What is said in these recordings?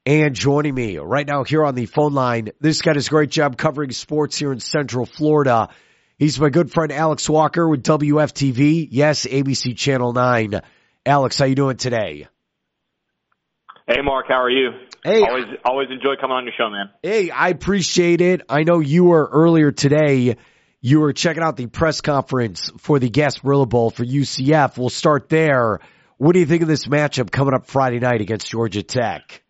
And joining me right now here on the phone line, this guy does a great job covering sports here in Central Florida. He's my good friend Alex Walker with WFTV. Yes, ABC Channel 9. Alex, how you doing today? Hey, Mark, how are you? Hey. Always enjoy coming on your show, man. Hey, I appreciate it. I know you were earlier today. You were checking out the press conference for the Gasparilla Bowl for UCF. We'll start there. What do you think of this matchup coming up Friday night against Georgia Tech?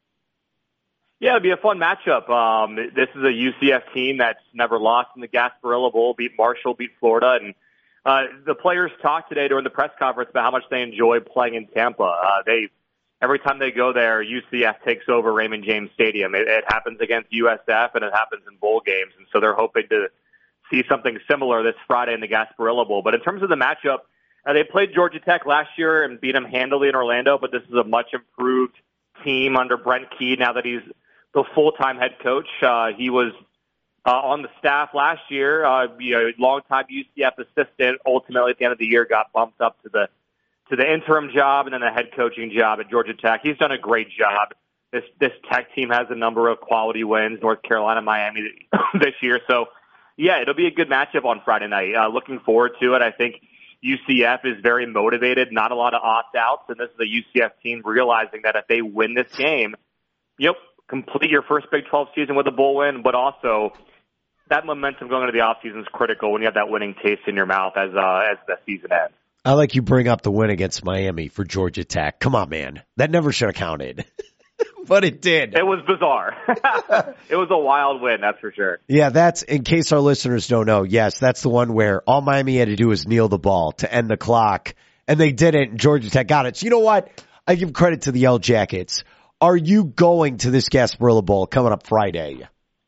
Yeah, it'll be a fun matchup. This is a UCF team that's never lost in the Gasparilla Bowl, beat Marshall, beat Florida, and the players talked today during the press conference about how much they enjoy playing in Tampa. Every time they go there, UCF takes over Raymond James Stadium. It happens against USF, and it happens in bowl games, and so they're hoping to see something similar this Friday in the Gasparilla Bowl. But in terms of the matchup, they played Georgia Tech last year and beat them handily in Orlando, but this is a much improved team under Brent Key now that he's the full-time head coach. He was on the staff last year, longtime UCF assistant. Ultimately, at the end of the year, got bumped up to the interim job and then the head coaching job at Georgia Tech. He's done a great job. This Tech team has a number of quality wins, North Carolina, Miami this year. So, yeah, it'll be a good matchup on Friday night. Looking forward to it. I think UCF is very motivated, not a lot of opt-outs, and this is a UCF team realizing that if they win this game, complete your first Big 12 season with a bowl win, but also that momentum going into the offseason is critical when you have that winning taste in your mouth as the season ends. I like you bring up the win against Miami for Georgia Tech. Come on, man. That never should have counted. But it did. It was bizarre. It was a wild win, that's for sure. Yeah, that's, in case our listeners don't know, yes, that's the one where all Miami had to do was kneel the ball to end the clock, and they did it, and Georgia Tech got it. So you know what? I give credit to the Yellow Jackets. Are you going to this Gasparilla Bowl coming up Friday?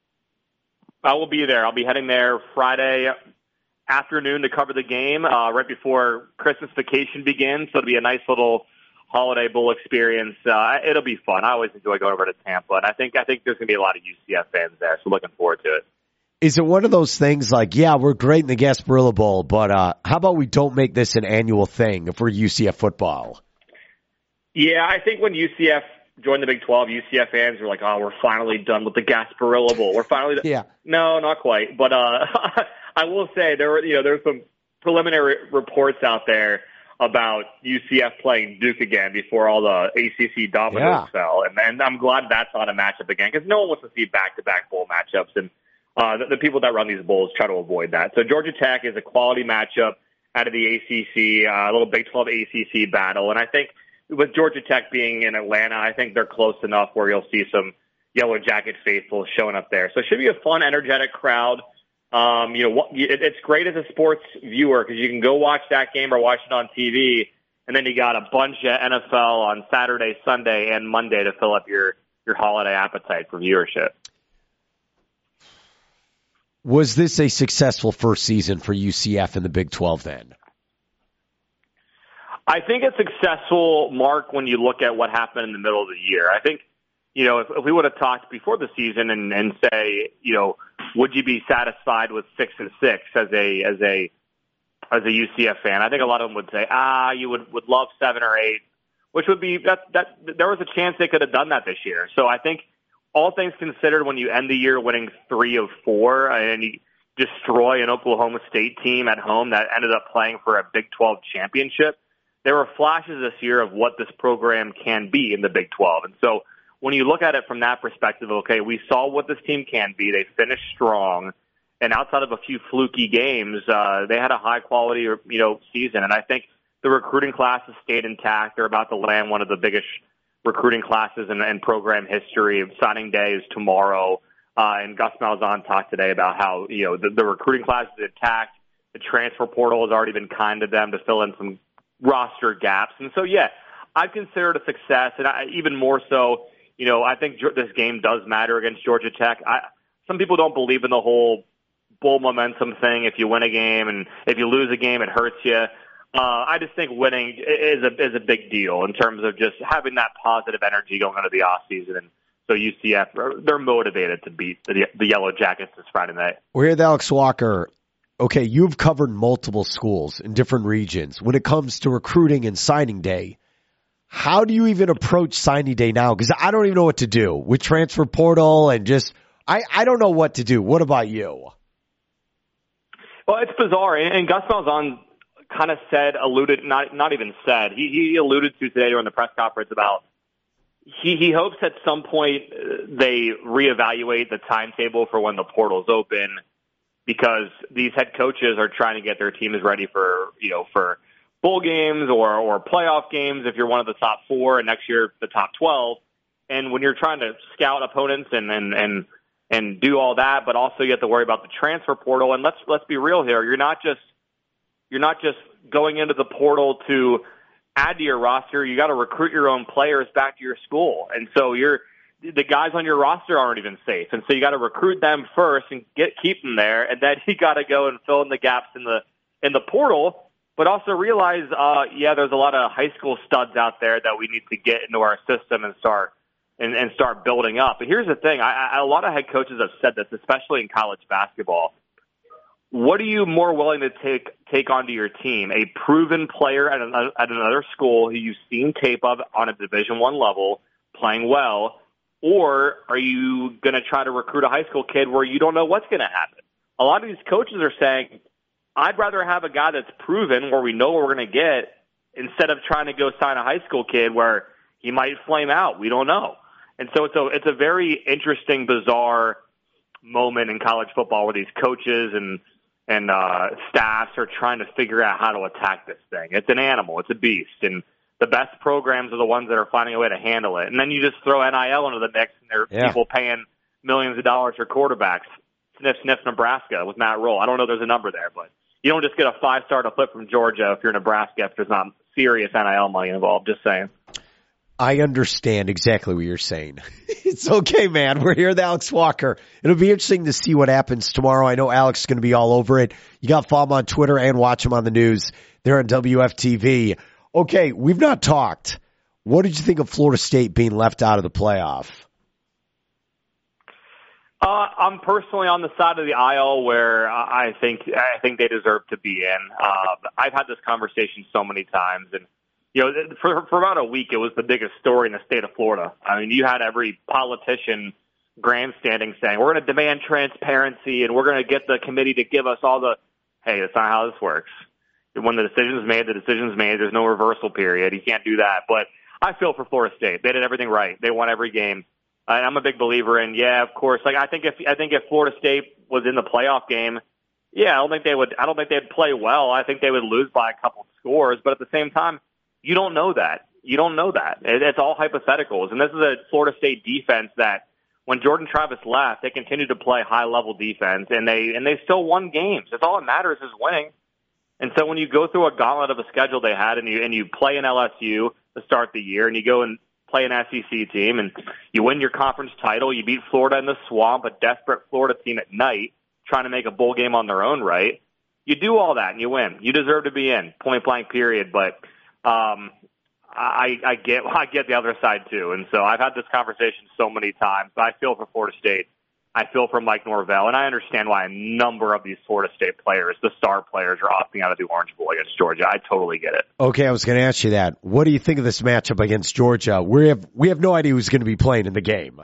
I will be there. I'll be heading there Friday afternoon to cover the game right before Christmas vacation begins. So it'll be a nice little holiday bowl experience. It'll be fun. I always enjoy going over to Tampa, and I think there's going to be a lot of UCF fans there, so looking forward to it. Is it one of those things like, yeah, we're great in the Gasparilla Bowl, but how about we don't make this an annual thing for UCF football? Yeah, I think when UCF joined the Big 12, UCF fans were like, oh, we're finally done with the Gasparilla Bowl. We're finally done. Yeah. No, not quite. But I will say there's some preliminary reports out there about UCF playing Duke again before all the ACC dominoes fell. And I'm glad that's not a matchup again because no one wants to see back-to-back bowl matchups. And the people that run these bowls try to avoid that. So Georgia Tech is a quality matchup out of the ACC, a little Big 12 ACC battle. And I think with Georgia Tech being in Atlanta, I think they're close enough where you'll see some Yellow Jacket faithful showing up there. So it should be a fun, energetic crowd. It's great as a sports viewer because you can go watch that game or watch it on TV, and then you got a bunch of NFL on Saturday, Sunday, and Monday to fill up your holiday appetite for viewership. Was this a successful first season for UCF in the Big 12 then? I think it's successful, Mark, when you look at what happened in the middle of the year. I think, if we would have talked before the season and say, would you be satisfied with 6-6 as a UCF fan? I think a lot of them would say, you would love 7 or 8, which would be that there was a chance they could have done that this year. So I think all things considered, when you end the year winning 3 of 4 and you destroy an Oklahoma State team at home that ended up playing for a Big 12 championship, there were flashes this year of what this program can be in the Big 12. And so when you look at it from that perspective, okay, we saw what this team can be. They finished strong. And outside of a few fluky games, they had a high-quality, season. And I think the recruiting class has stayed intact. They're about to land one of the biggest recruiting classes in program history. Signing day is tomorrow. And Gus Malzahn talked today about how, the recruiting class is intact. The transfer portal has already been kind to them to fill in some roster gaps. And so, I'd consider it a success. And even more so, I think this game does matter against Georgia Tech. Some people don't believe in the whole bowl momentum thing. If you win a game and if you lose a game, it hurts you. I just think winning is a big deal in terms of just having that positive energy going into the offseason. And so UCF, they're motivated to beat the Yellow Jackets this Friday night. We're here with Alex Walker. Okay, you've covered multiple schools in different regions. When it comes to recruiting and signing day, how do you even approach signing day now? Because I don't even know what to do with transfer portal and just I don't know what to do. What about you? Well, it's bizarre, and Gus Malzahn kind of not even said. He alluded to today during the press conference about he hopes at some point they reevaluate the timetable for when the portal's open, because these head coaches are trying to get their teams ready for bowl games or playoff games if you're one of the top 4, and next year the top 12. And when you're trying to scout opponents and do all that, but also you have to worry about the transfer portal. And let's be real here. You're not just going into the portal to add to your roster. You got to recruit your own players back to your school. And so the guys on your roster aren't even safe. And so you got to recruit them first and keep them there. And then you got to go and fill in the gaps in the portal, but also realize, there's a lot of high school studs out there that we need to get into our system and start building up. But here's the thing. A lot of head coaches have said this, especially in college basketball. What are you more willing to take onto your team? A proven player at another school who you've seen tape of on a Division I level playing well, or are you going to try to recruit a high school kid where you don't know what's going to happen? A lot of these coaches are saying, I'd rather have a guy that's proven where we know what we're going to get instead of trying to go sign a high school kid where he might flame out. We don't know. And so it's a very interesting, bizarre moment in college football where these coaches and staffs are trying to figure out how to attack this thing. It's an animal. It's a beast. And the best programs are the ones that are finding a way to handle it. And then you just throw NIL into the mix, and there are people paying millions of dollars for quarterbacks. Sniff, sniff, Nebraska with Matt Rule. I don't know if there's a number there, but you don't just get a 5-star to flip from Georgia if you're Nebraska if there's not serious NIL money involved. Just saying. I understand exactly what you're saying. It's okay, man. We're here with Alex Walker. It'll be interesting to see what happens tomorrow. I know Alex is going to be all over it. You got to follow him on Twitter and watch him on the news there on WFTV. Okay, we've not talked. What did you think of Florida State being left out of the playoff? I'm personally on the side of the aisle where I think they deserve to be in. I've had this conversation so many times, and for about a week, it was the biggest story in the state of Florida. I mean, you had every politician grandstanding saying, we're going to demand transparency and we're going to get the committee to give us all the, hey, that's not how this works. When the decision's made, the decision's made. There's no reversal period. You can't do that. But I feel for Florida State. They did everything right. They won every game. I'm a big believer in, of course. Like, I think if Florida State was in the playoff game, I don't think they'd play well. I think they would lose by a couple scores. But at the same time, you don't know that. It's all hypotheticals. And this is a Florida State defense that when Jordan Travis left, they continued to play high-level defense, and they still won games. That's all that matters is winning. And so when you go through a gauntlet of a schedule they had and you play in LSU to start the year and you go and play an SEC team and you win your conference title, you beat Florida in the Swamp, a desperate Florida team at night trying to make a bowl game on their own right, you do all that and you win. You deserve to be in, point-blank period. But I get the other side too, and so I've had this conversation so many times. But I feel for Florida State. I feel for Mike Norvell, and I understand why a number of these Florida State players, the star players, are opting out of the Orange Bowl against Georgia. I totally get it. Okay, I was going to ask you that. What do you think of this matchup against Georgia? We have no idea who's going to be playing in the game.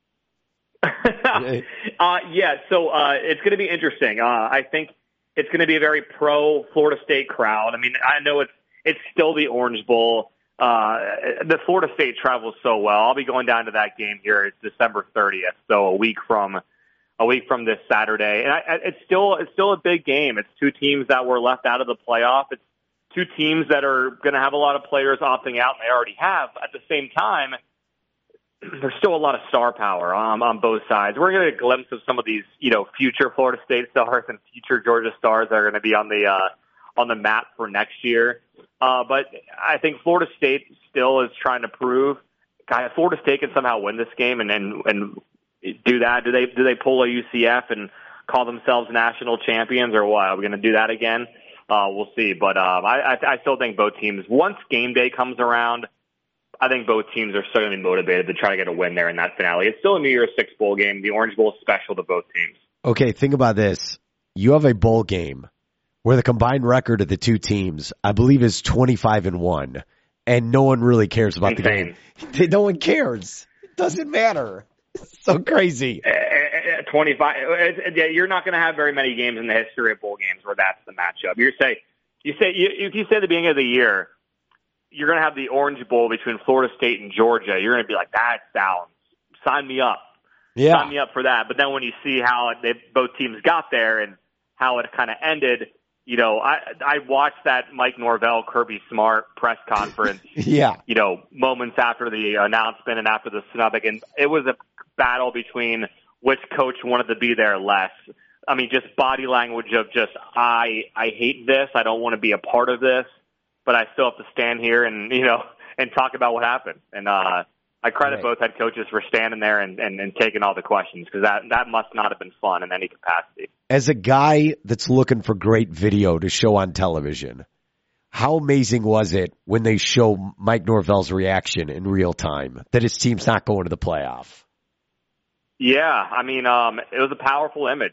So it's going to be interesting. I think it's going to be a very pro Florida State crowd. I mean, I know it's still the Orange Bowl. The Florida State travels so well. I'll be going down to that game here. It's December 30th, so a week from this Saturday. And it's still a big game. It's two teams that were left out of the playoff. It's two teams that are going to have a lot of players opting out, and they already have. At the same time, there's still a lot of star power on both sides. We're going to get a glimpse of some of these, future Florida State stars and future Georgia stars that are going to be on the map for next year. But I think Florida State still is trying to prove. If Florida State can somehow win this game and do that, do they pull a UCF and call themselves national champions, or what? Are we going to do that again? We'll see. But I still think both teams, once game day comes around, I think both teams are still going to be motivated to try to get a win there in that finale. It's still a New Year's Six bowl game. The Orange Bowl is special to both teams. Okay, think about this. You have a bowl game where the combined record of the two teams, I believe, is 25-1. and no one really cares about Insane. the game. No one cares. It doesn't matter. It's so crazy. 25. You're not going to have very many games in the history of bowl games where that's the matchup. If you say at the beginning of the year, you're going to have the Orange Bowl between Florida State and Georgia. You're going to be like, that sounds. Sign me up. Yeah. Sign me up for that. But then when you see how both teams got there and how it kind of ended, you know, I watched that Mike Norvell, Kirby Smart press conference. Yeah. You know, moments after the announcement and after the snubbing, and it was a battle between which coach wanted to be there less. I mean, just body language of just, I hate this. I don't want to be a part of this, but I still have to stand here and, you know, and talk about what happened. And I credit both head coaches for standing there and taking all the questions, because that must not have been fun in any capacity. As a guy that's looking for great video to show on television, how amazing was it when they show Mike Norvell's reaction in real time that his team's not going to the playoff? Yeah, I mean, it was a powerful image.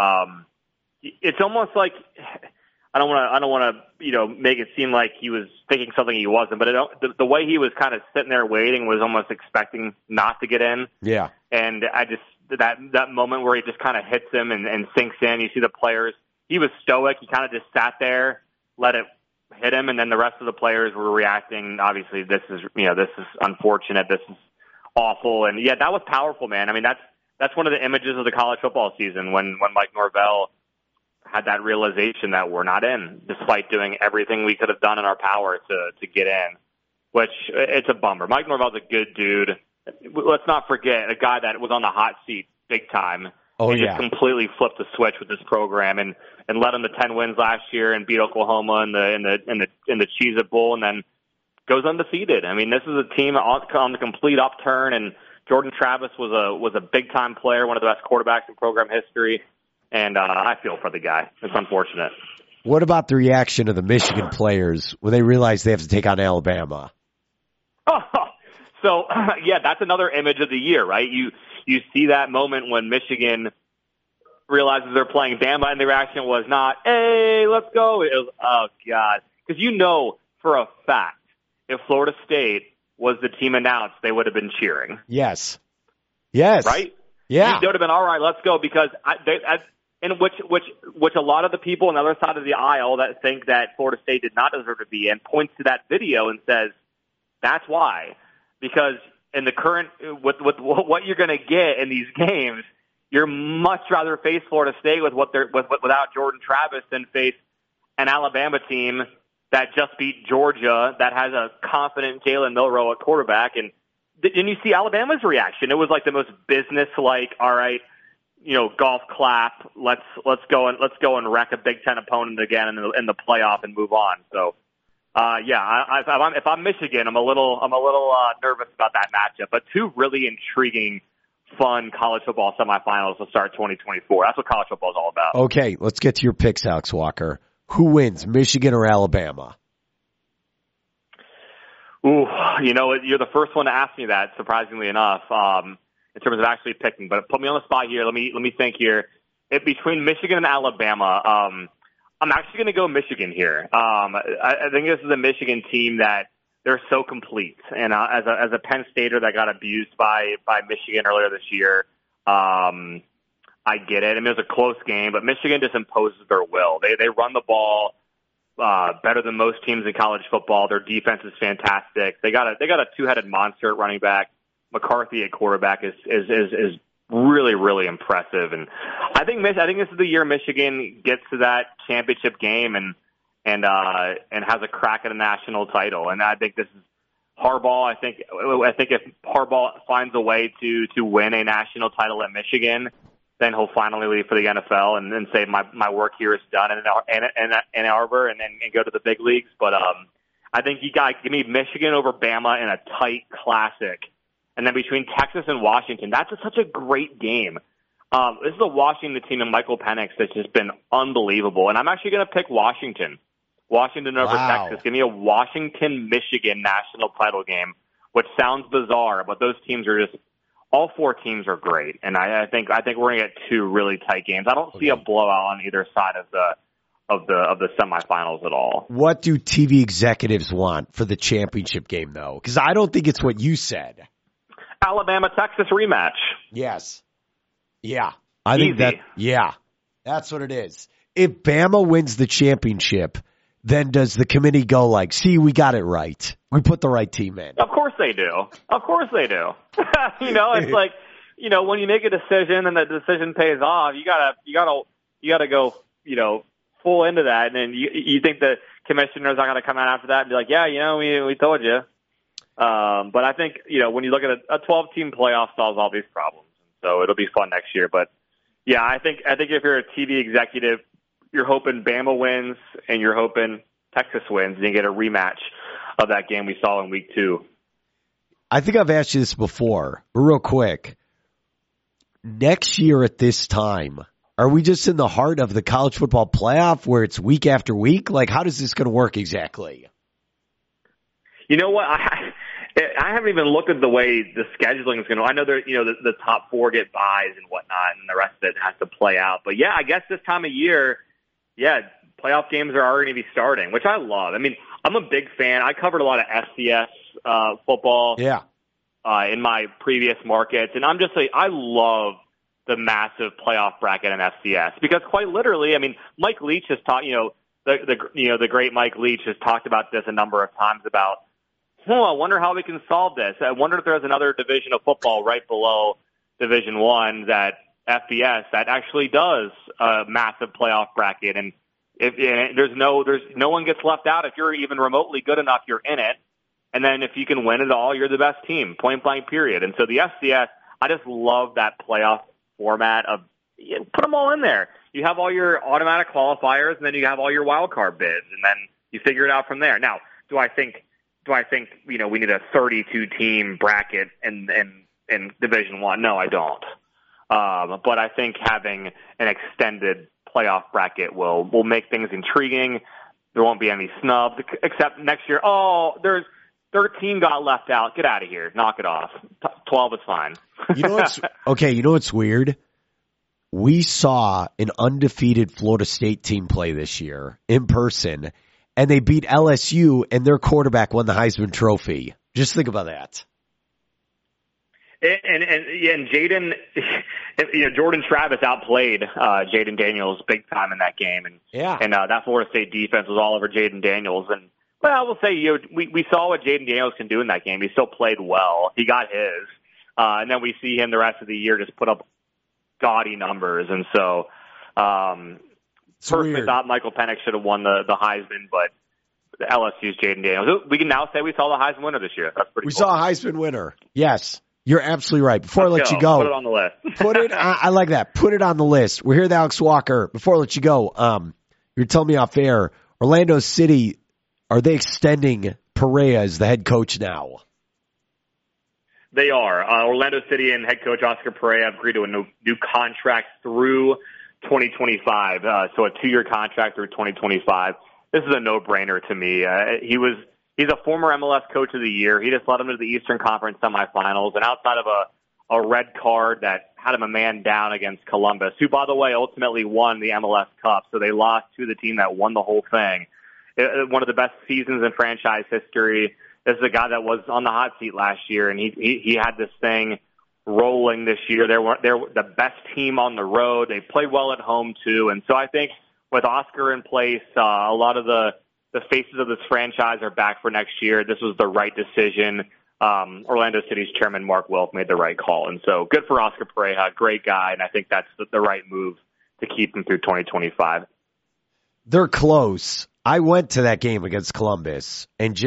It's almost like, I don't want to, you know, make it seem like he was thinking something he wasn't, but the way he was kind of sitting there waiting was almost expecting not to get in. Yeah. And I just, that moment where he just kind of hits him and sinks in, you see the players, he was stoic. He kind of just sat there, let it hit him. And then the rest of the players were reacting. Obviously, this is unfortunate. This is awful. And yeah, that was powerful, man. I mean, that's one of the images of the college football season when Mike Norvell had that realization that we're not in, despite doing everything we could have done in our power to get in, which it's a bummer. Mike Norvell's a good dude. Let's not forget a guy that was on the hot seat big time. Oh, and yeah. just completely flipped the switch with this program and led them to 10 wins last year and beat Oklahoma in the Cheez-It Bowl, and then goes undefeated. I mean, this is a team on the complete upturn, and Jordan Travis was a big time player, one of the best quarterbacks in program history. And I feel for the guy. It's unfortunate. What about the reaction of the Michigan players when they realize they have to take on Alabama? So, yeah, that's another image of the year, right? You see that moment when Michigan realizes they're playing Bama, and the reaction was not, hey, let's go. It was, oh, God. Because you know for a fact, if Florida State was the team announced, they would have been cheering. Yes. Yes. Right? Yeah. They would have been, all right, let's go, because which a lot of the people on the other side of the aisle that think that Florida State did not deserve to be in points to that video and says, that's why. Because in the current, with what you're going to get in these games, you're much rather face Florida State without Jordan Travis than face an Alabama team that just beat Georgia, that has a confident Jalen Milroe at quarterback. And you see Alabama's reaction. It was like the most business-like, all right, you know, golf clap. Let's go and wreck a Big Ten opponent again in the playoff and move on. So, if I'm Michigan, I'm a little nervous about that matchup. But two really intriguing, fun college football semifinals to start 2024. That's what college football is all about. Okay, let's get to your picks, Alex Walker. Who wins, Michigan or Alabama? Ooh, you know, you're the first one to ask me that, surprisingly enough, in terms of actually picking. But put me on the spot here. Let me think here. Between Michigan and Alabama, I'm actually going to go Michigan here. I think this is a Michigan team that they're so complete. And as a Penn Stater that got abused by Michigan earlier this year, I get it. I mean, it was a close game, but Michigan just imposes their will. They run the ball better than most teams in college football. Their defense is fantastic. They got a two-headed monster at running back. McCarthy at quarterback is really, really impressive. And I think this is the year Michigan gets to that championship game and has a crack at a national title. And I think this is Harbaugh. I think if Harbaugh finds a way to win a national title at Michigan, then he'll finally leave for the NFL and say my work here is done in Ann Arbor and go to the big leagues. But I think you got to give me Michigan over Bama in a tight classic. And then between Texas and Washington, that's such a great game. This is a Washington team and Michael Penix that's just been unbelievable. And I'm actually going to pick Washington. Washington over Texas. Give me a Washington-Michigan national title game, which sounds bizarre, but those teams are just all four teams are great. And I think we're going to get two really tight games. I don't see a blowout on either side the semifinals at all. What do TV executives want for the championship game, though? Because I don't think it's what you said. Alabama, Texas rematch. Yes. Yeah. I think that's what it is. If Bama wins the championship, then does the committee go like, see, we got it right. We put the right team in. Of course they do. Of course they do. It's like, when you make a decision and the decision pays off, you gotta go, full into that. And then you think the commissioners are going to come out after that and be like, yeah, we told you. But I think, when you look at a 12-team playoff solves all these problems. So it'll be fun next year. But yeah, I think if you're a TV executive, you're hoping Bama wins and you're hoping Texas wins and you get a rematch of that game we saw in week 2. I think I've asked you this before, but real quick. Next year at this time, are we just in the heart of the college football playoff where it's week after week? Like, how is this going to work exactly? You know what? I haven't even looked at the way the scheduling is going to. I know there, the top 4 get buys and whatnot, and the rest of it has to play out. But yeah, I guess this time of year, playoff games are already going to be starting, which I love. I mean, I'm a big fan. I covered a lot of FCS football. Yeah. In my previous markets, and I'm just like, I love the massive playoff bracket in FCS because quite literally, I mean, Mike Leach has talked, the great Mike Leach has talked about this a number of times about, I wonder how we can solve this. I wonder if there's another division of football right below Division I that FBS that actually does a massive playoff bracket, and there's no one gets left out if you're even remotely good enough, you're in it. And then if you can win it all, you're the best team, point blank period. And so the FCS, I just love that playoff format of put them all in there. You have all your automatic qualifiers, and then you have all your wild card bids, and then you figure it out from there. Now, do I think we need a 32 team bracket in Division I? No, I don't. But I think having an extended playoff bracket will make things intriguing. There won't be any snubs, except next year. There's 13 got left out. Get out of here. Knock it off. 12 is fine. You know what's weird? We saw an undefeated Florida State team play this year in person, and they beat LSU, and their quarterback won the Heisman Trophy. Just think about that. And Jaden, Jordan Travis outplayed Jaden Daniels big time in that game, and that Florida State defense was all over Jaden Daniels. And well, I will say, we saw what Jaden Daniels can do in that game. He still played well. He got his, and then we see him the rest of the year just put up gaudy numbers. And so, personally, thought Michael Penix should have won the Heisman, but the LSU's Jaden Daniels. We can now say we saw the Heisman winner this year. That's pretty cool. We saw a Heisman winner. Yes. You're absolutely right. Before I let you go. Put it on the list. I like that. Put it on the list. We're here with Alex Walker. Before I let you go, you're telling me off air, Orlando City, are they extending Perea as the head coach now? They are. Orlando City and head coach Oscar Perea have agreed to a new contract through 2025. So a 2-year contract through 2025. This is a no-brainer to me. He's a former MLS Coach of the Year. He just led them to the Eastern Conference semifinals, and outside of a red card that had him a man down against Columbus, who, by the way, ultimately won the MLS Cup. So they lost to the team that won the whole thing. One of the best seasons in franchise history. This is a guy that was on the hot seat last year, and he had this thing rolling this year. They're the best team on the road. They played well at home too, and so I think with Oscar in place, a lot of the faces of this franchise are back for next year. This was the right decision. Orlando City's chairman, Mark Wilk, made the right call. And so good for Oscar Perea, great guy. And I think that's the right move to keep him through 2025. They're close. I went to that game against Columbus and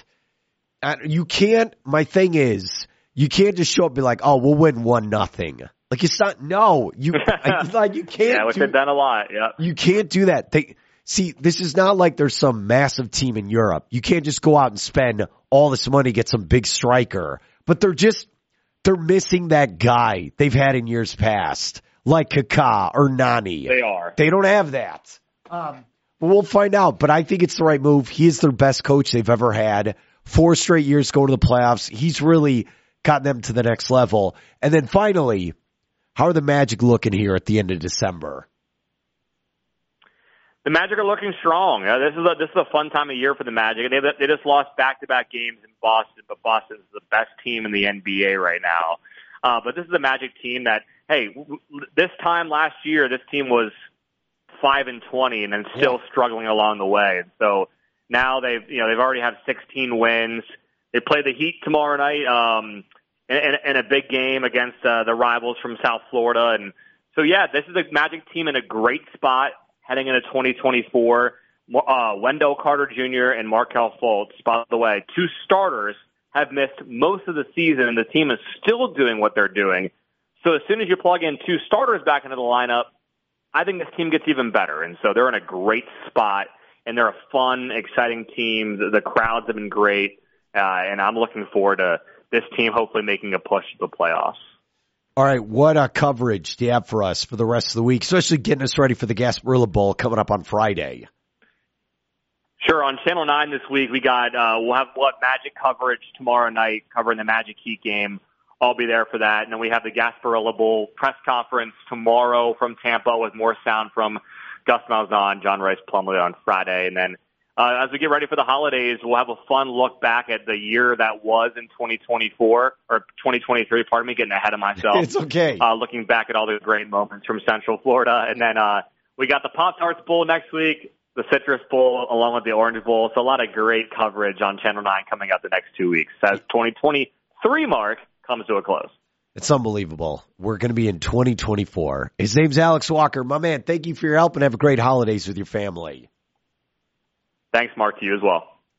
my thing is, you can't just show up and be like, oh, we'll win 1-0. Like, it's not, no, you can't. Yeah, which they've done a lot. Yeah. You can't do that. See, this is not like there's some massive team in Europe. You can't just go out and spend all this money to get some big striker. But they're missing that guy they've had in years past, like Kaká or Nani. They are. They don't have that. But we'll find out. But I think it's the right move. He is their best coach they've ever had. 4 straight years going to the playoffs. He's really gotten them to the next level. And then finally, how are the Magic looking here at the end of December? The Magic are looking strong. This is a fun time of year for the Magic. They just lost back-to-back games in Boston, but Boston's the best team in the NBA right now. But this is a Magic team that, hey, this time last year, this team was 5-20 and then still struggling along the way. And so now they've already have 16 wins. They play the Heat tomorrow night in a big game against the rivals from South Florida. And so, yeah, this is a Magic team in a great spot heading into 2024. Wendell Carter Jr. and Markelle Fultz, by the way, two starters, have missed most of the season, and the team is still doing what they're doing. So as soon as you plug in two starters back into the lineup, I think this team gets even better. And so they're in a great spot, and they're a fun, exciting team. The crowds have been great, and I'm looking forward to this team hopefully making a push to the playoffs. All right, what coverage do you have for us for the rest of the week, especially getting us ready for the Gasparilla Bowl coming up on Friday? Sure. On Channel 9 this week, we'll have Magic coverage tomorrow night covering the Magic Heat game. I'll be there for that. And then we have the Gasparilla Bowl press conference tomorrow from Tampa with more sound from Gus Malzahn, John Rice Plumlee on Friday. And then as we get ready for the holidays, we'll have a fun look back at the year that was in 2024 or 2023. Pardon me, getting ahead of myself. It's okay. Looking back at all the great moments from Central Florida. And then we got the Pop-Tarts Bowl next week, the Citrus Bowl, along with the Orange Bowl. So a lot of great coverage on Channel 9 coming up the next 2 weeks as 2023 mark comes to a close. It's unbelievable. We're going to be in 2024. His name's Alex Walker. My man, thank you for your help and have a great holidays with your family. Thanks, Mark, to you as well.